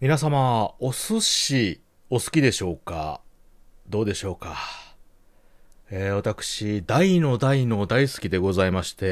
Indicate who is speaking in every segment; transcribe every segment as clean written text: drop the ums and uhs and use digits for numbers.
Speaker 1: 皆様、お寿司お好きでしょうか？どうでしょうか？私、大の大の大好きでございまして、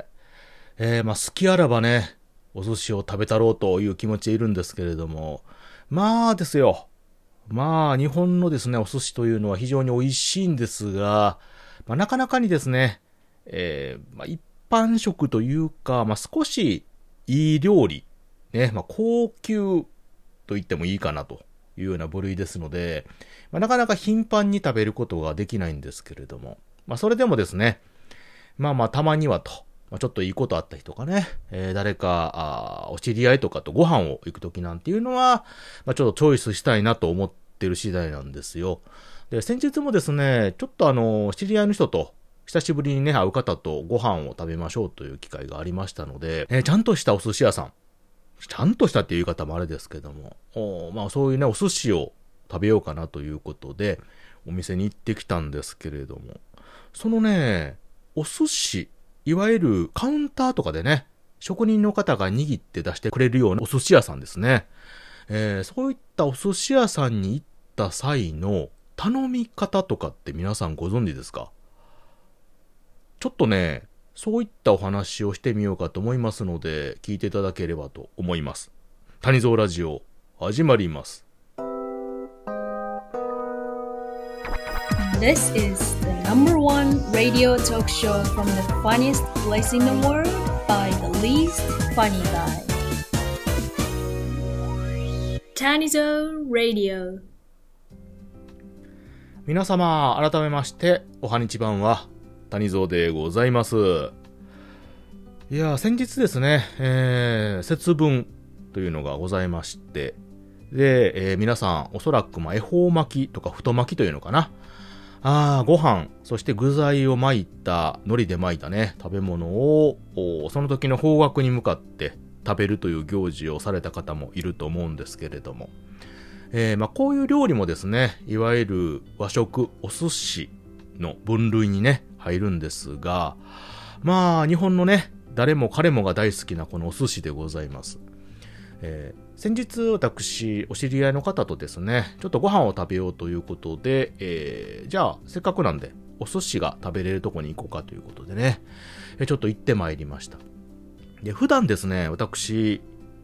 Speaker 1: 好きあらばね、お寿司を食べたろうという気持ちでいるんですけれども、まあですよ。日本のですね、お寿司というのは非常に美味しいんですが、なかなかにですね、一般食というか、少しいい料理、ね、高級と言ってもいいかなというような部類ですので、なかなか頻繁に食べることができないんですけれども、それでもですね、たまにはと、ちょっといいことあった日とかね、誰かお知り合いとかとご飯を行くときなんていうのは、ちょっとチョイスしたいなと思ってる次第なんですよ。で、先日もですね、ちょっと知り合いの人と、久しぶりにね、会う方とご飯を食べましょうという機会がありましたので、ちゃんとしたお寿司屋さん、ちゃんとしたっていう言い方もあれですけども、そういうね、お寿司を食べようかなということで、お店に行ってきたんですけれども、そのね、お寿司、いわゆるカウンターとかでね、職人の方が握って出してくれるようなお寿司屋さんですね。そういったお寿司屋さんに行った際の頼み方とかって皆さんご存知ですか？ちょっとね、そういったお話をしてみようかと思いますので、聞いていただければと思います。谷蔵ラジオ、始まります。
Speaker 2: This is the number one radio talk show from the funniest place in the world by the least funny guy. Tanizo Radio.
Speaker 1: 皆様、改めまして、おはにちばんは、谷蔵でございます。いや、先日ですね、節分というのがございまして、で、皆さん、おそらく、恵方巻きとか太巻きというのかな。ご飯、そして具材を巻いた、海苔で巻いたね、食べ物を、その時の方角に向かって食べるという行事をされた方もいると思うんですけれども、こういう料理もですね、いわゆる和食、お寿司の分類にね、入るんですが、日本のね、誰も彼もが大好きなこのお寿司でございます。先日私お知り合いの方とですね、ちょっとご飯を食べようということで、じゃあせっかくなんでお寿司が食べれるとこに行こうかということでね、ちょっと行ってまいりました。で、普段ですね、私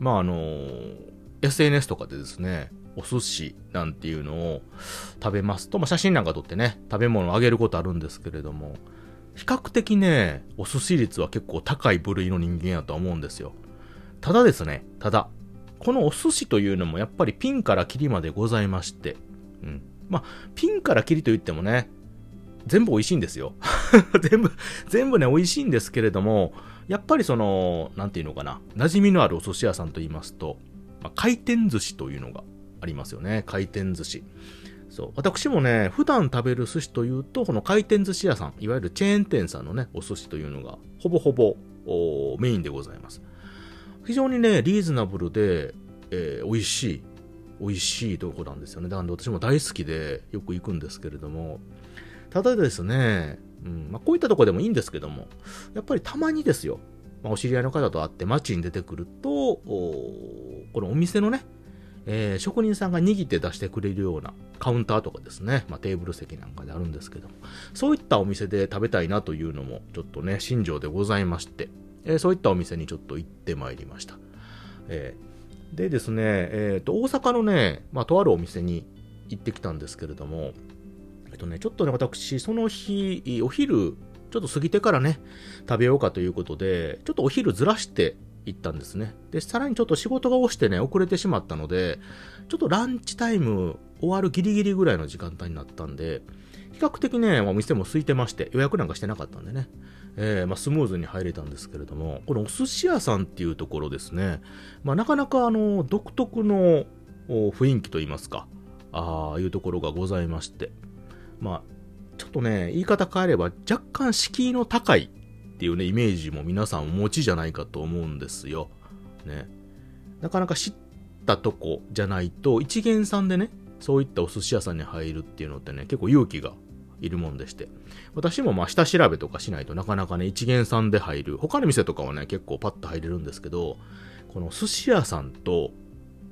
Speaker 1: SNS とかでですね、お寿司なんていうのを食べますと、写真なんか撮ってね、食べ物をあげることあるんですけれども、比較的ね、お寿司率は結構高い部類の人間やと思うんですよ。ただですね、このお寿司というのもやっぱりピンからキリまでございまして、ピンからキリと言ってもね、全部美味しいんですよ。全部ね、美味しいんですけれども、やっぱりなんていうのかな、馴染みのあるお寿司屋さんと言いますと、回転寿司というのがありますよね。回転寿司。そう。私もね、普段食べる寿司というと、この回転寿司屋さん、いわゆるチェーン店さんのね、お寿司というのが、ほぼほぼメインでございます。非常にね、リーズナブルで、美味しいとこなんですよね。だから私も大好きでよく行くんですけれども、ただですね、こういったとこでもいいんですけども、やっぱりたまにですよ、お知り合いの方と会って街に出てくると、このお店のね、職人さんが握って出してくれるようなカウンターとかですね、テーブル席なんかであるんですけども、そういったお店で食べたいなというのもちょっとね、心情でございまして、そういったお店にちょっと行ってまいりました。でですね、大阪のね、とあるお店に行ってきたんですけれども、ちょっとね、私、その日、お昼、ちょっと過ぎてからね、食べようかということで、ちょっとお昼ずらして行ったんですね。で、さらにちょっと仕事が押してね、遅れてしまったので、ちょっとランチタイム終わるギリギリぐらいの時間帯になったんで、比較的ね、お店も空いてまして、予約なんかしてなかったんでね、スムーズに入れたんですけれども、このお寿司屋さんっていうところですね、なかなか独特の雰囲気といいますか、いうところがございまして、ちょっとね、言い方変えれば若干敷居の高いっていうね、イメージも皆さんお持ちじゃないかと思うんですよ。ね。なかなか知ったとこじゃないと、一元さんでね、そういったお寿司屋さんに入るっていうのってね、結構勇気がいるもんでして。私も下調べとかしないとなかなかね、一元さんで入る。他の店とかはね、結構パッと入れるんですけど、この寿司屋さんと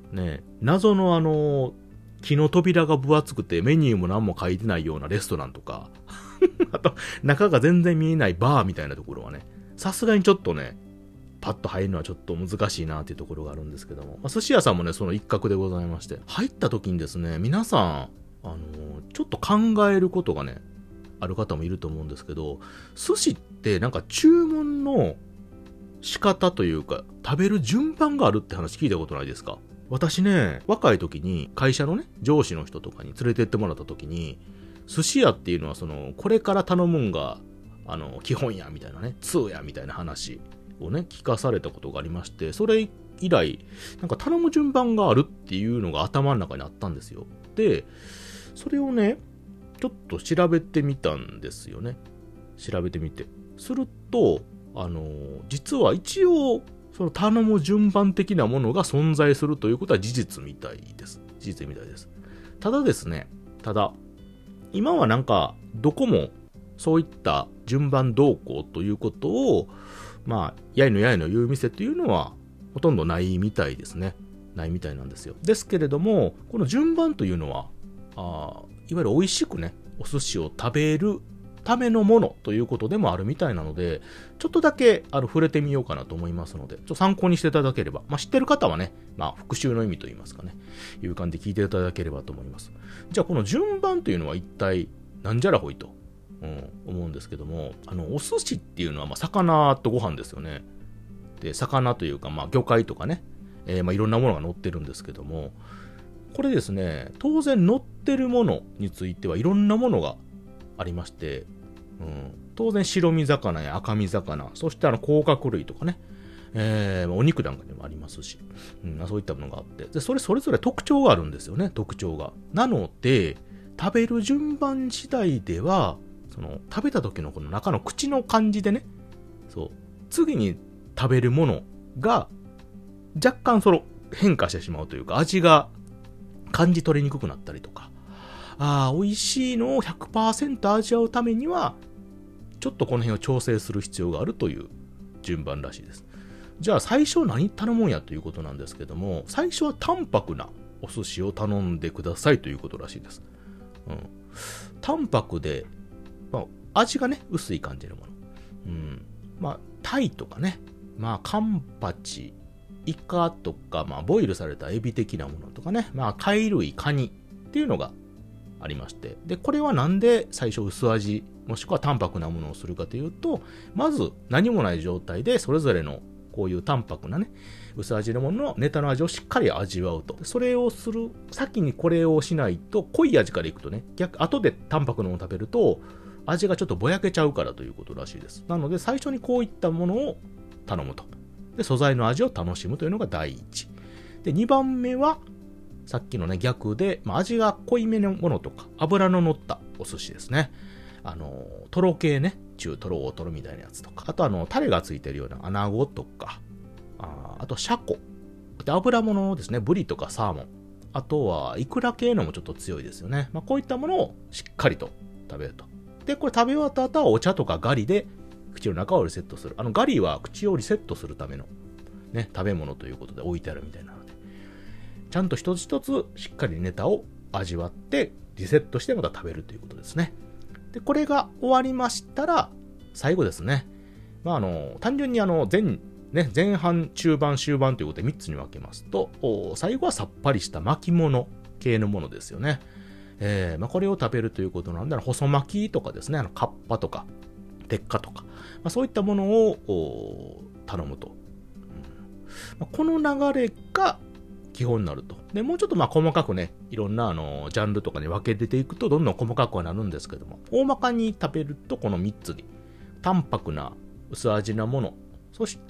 Speaker 1: ね、謎の木の扉が分厚くてメニューも何も書いてないようなレストランとか、あと中が全然見えないバーみたいなところはね、さすがにちょっとね、パッと入るのはちょっと難しいなっていうところがあるんですけども、寿司屋さんもね、その一角でございまして、入った時にですね、皆さん、ちょっと考えることがね、ある方もいると思うんですけど、寿司ってなんか注文の仕方というか、食べる順番があるって話聞いたことないですか？私ね、若い時に会社のね、上司の人とかに連れてってもらった時に、寿司屋っていうのはこれから頼むんが、基本や、みたいなね、通や、みたいな話をね、聞かされたことがありまして、それ以来、なんか頼む順番があるっていうのが頭の中にあったんですよ。で、それをね、ちょっと調べてみたんですよね。調べてみて。すると、実は一応、その頼む順番的なものが存在するということは事実みたいです。事実みたいです。ただですね、今はなんか、どこも、そういった順番動向ということを、やいの言う店というのは、ほとんどないみたいですね。ないみたいなんですよ。ですけれども、この順番というのは、いわゆる美味しくね、お寿司を食べるためのものということでもあるみたいなので、ちょっとだけ触れてみようかなと思いますので、ちょっと参考にしていただければ、知ってる方はね、復習の意味といいますかね、いう感じで聞いていただければと思います。じゃあこの順番というのは一体なんじゃらほいと、思うんですけども、お寿司っていうのは魚とご飯ですよね。で、魚というか魚介とかね、いろんなものが載ってるんですけども、これですね、当然載ってるものについてはいろんなものがありまして、当然白身魚や赤身魚、そして甲殻類とかね、お肉なんかにもありますし、そういったものがあって、でそれぞれ特徴があるんですよね、特徴が。なので、食べる順番次第では、食べた時のこの中の口の感じでね、次に食べるものが若干変化してしまうというか、味が感じ取りにくくなったりとか、美味しいのを 100% 味わうためには、ちょっとこの辺を調整する必要があるという順番らしいです。じゃあ最初何頼むんやということなんですけども、最初は淡白なお寿司を頼んでくださいということらしいです。淡白で、味がね、薄い感じのもの。タイとかね、カンパチ、イカとか、ボイルされたエビ的なものとかね、貝類、カニっていうのがありまして、で、これはなんで最初薄味、もしくは淡白なものをするかというと、まず何もない状態でそれぞれのこういう淡白なね、薄味のもののネタの味をしっかり味わうと。それをする、先にこれをしないと、濃い味からいくとね、後で淡白なものを食べると、味がちょっとぼやけちゃうからということらしいです。なので最初にこういったものを頼むと。で、素材の味を楽しむというのが第一。で、2番目は、さっきのね、逆で、味が濃いめのものとか、油の乗ったお寿司ですね。トロ系ね、中トロ、大トロみたいなやつとか、あとタレがついてるようなアナゴとか、あとシャコ。で、油物ですね、ブリとかサーモン。あとは、イクラ系のもちょっと強いですよね。こういったものをしっかりと食べると。で、これ食べ終わった後はお茶とかガリで口の中をリセットする。ガリは口をリセットするためのね、食べ物ということで置いてあるみたいなので、ちゃんと一つ一つしっかりネタを味わってリセットしてまた食べるということですね。で、これが終わりましたら、最後ですね。単純に前半、中盤、終盤ということで3つに分けますと、最後はさっぱりした巻き物系のものですよね。これを食べるということなんで、細巻きとかですね、カッパとか、鉄火とか、そういったものを頼むと。この流れが基本になると。で、もうちょっと細かくね、いろんなジャンルとかに分けていくとどんどん細かくはなるんですけども、大まかに食べるとこの3つに、淡白な薄味なもの、そして、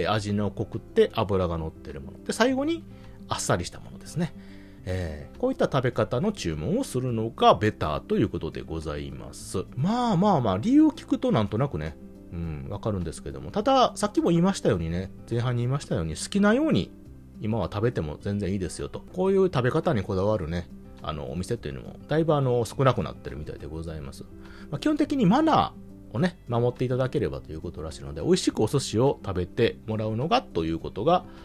Speaker 1: 味の濃くて脂が乗っているもの。で、最後にあっさりしたものですね。こういった食べ方の注文をするのがベターということでございます。理由を聞くとなんとなくね、わかるんですけども、ただ、さっきも言いましたようにね、前半に言いましたように、好きなように今は食べても全然いいですよと。こういう食べ方にこだわるね、お店っていうのも、だいぶ少なくなってるみたいでございます。基本的にマナーをね、守っていただければということらしいので、美味しくお寿司を食べてもらうのがということが、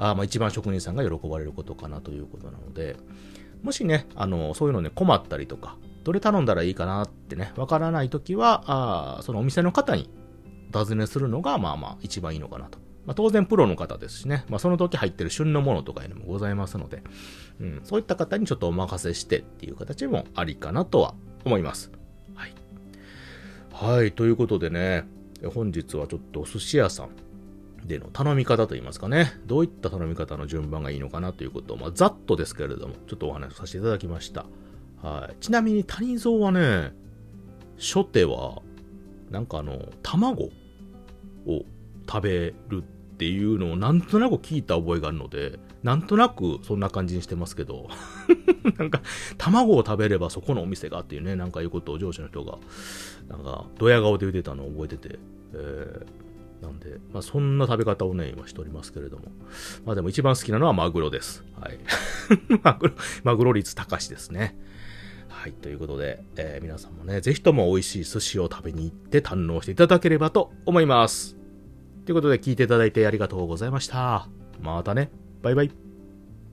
Speaker 1: 一番職人さんが喜ばれることかなということなので、もしね、そういうのね、困ったりとか、どれ頼んだらいいかなってね、わからないときは、そのお店の方にお尋ねするのが、一番いいのかなと。当然プロの方ですしね、その時入ってる旬のものとかいうのもございますので、そういった方にちょっとお任せしてっていう形もありかなとは思います。はい。はい、ということでね、本日はちょっとお寿司屋さんでの頼み方といいますかね、どういった頼み方の順番がいいのかなということを、ざっとですけれども、ちょっとお話をさせていただきました。はい。ちなみに谷蔵はね、初手は、卵を食べるっていうのをなんとなく聞いた覚えがあるので、なんとなくそんな感じにしてますけど、卵を食べればそこのお店がっていうね、いうことを上司の人が、ドヤ顔で言ってたのを覚えてて、なんで、そんな食べ方をね、今しておりますけれども。でも一番好きなのはマグロです。はい。マグロ率高しですね。はい。ということで、皆さんもね、ぜひとも美味しい寿司を食べに行って堪能していただければと思います。ということで、聞いていただいてありがとうございました。またね。バイバイ。